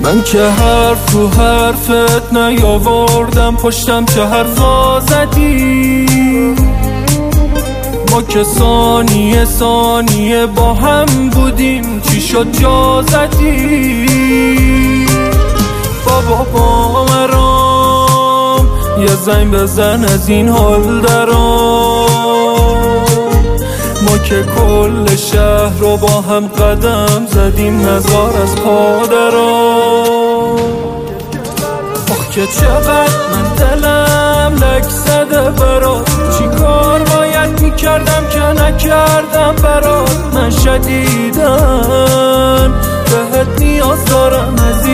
من که حرف تو حرفت نیاوردم، پشتم چه حرفا زدی. ما که ثانیه ثانیه با هم بودیم، چی شد جا زدی. بابا با مرام یه زنگ بزن از این حال درام. ما که کل شهر رو با هم قدم زدیم، نزار از پادرام. آخ که چقدر من دلم لک زده برات، چی کار باید میکردم که نکردم برات. من شدیدن بهت نیاز دارم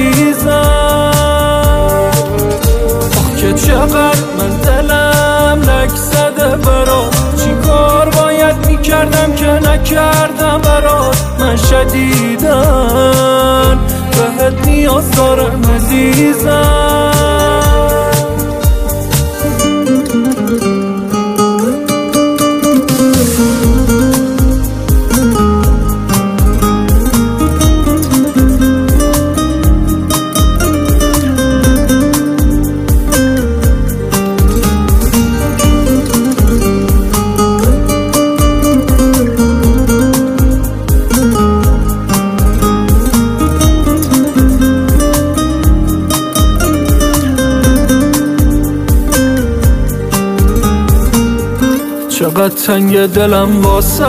عزیزم. آخ که چقدر من دلم لک زده برات، چی کار باید میکردم که نکردم برات. من شدیدن بهت نیاز دارم عزیزم. چقدر تنگ دلم واسه،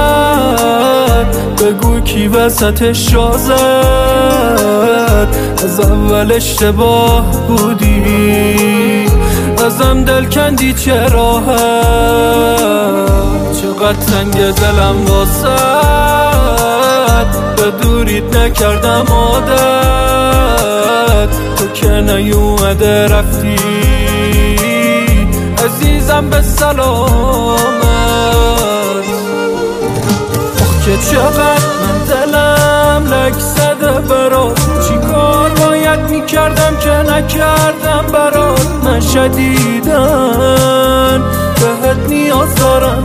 بگو کی وسطش جا زد. از اول اشتباه بودی، ازم دل کندی چه راحت. چقدر تنگ دلم واسه، به دوریت نکردم عادت. تو که نیومده رفتی عزیزم به سلامت. آخ که چقدر من دلم لک زده برات، چی کار باید میکردم که نکردم برات. من شدیدن بهت نیاز دارم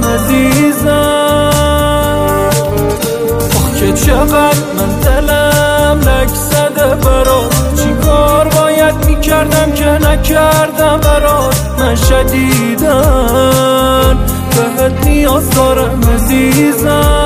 عزیزم. آخ که چقدر من دلم لک زده برات، چی کار باید میکردم که نکردم برات. من شدیدن بهت نیاز دارم عزیزم.